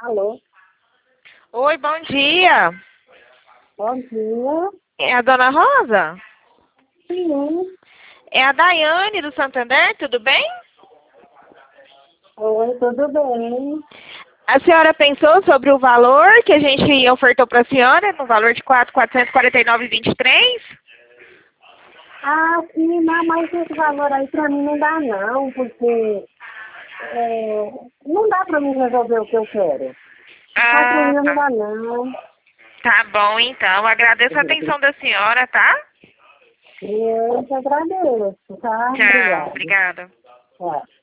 Alô, Oi, bom dia. bom dia. É a dona Rosa? Sim. É a Daiane do Santander, tudo bem? Oi, tudo bem? A senhora pensou sobre o valor que a gente ofertou para a senhora, no valor de 4.449,23? Ah, sim, não, mas esse valor aí pra mim não dá não, porque não dá pra mim resolver o que eu quero. 4 Ah, mil não tá. dá não. Tá bom, então. Agradeço a atenção da senhora, tá? Eu te agradeço, tá? Tchau, Obrigada. obrigada. Tchau.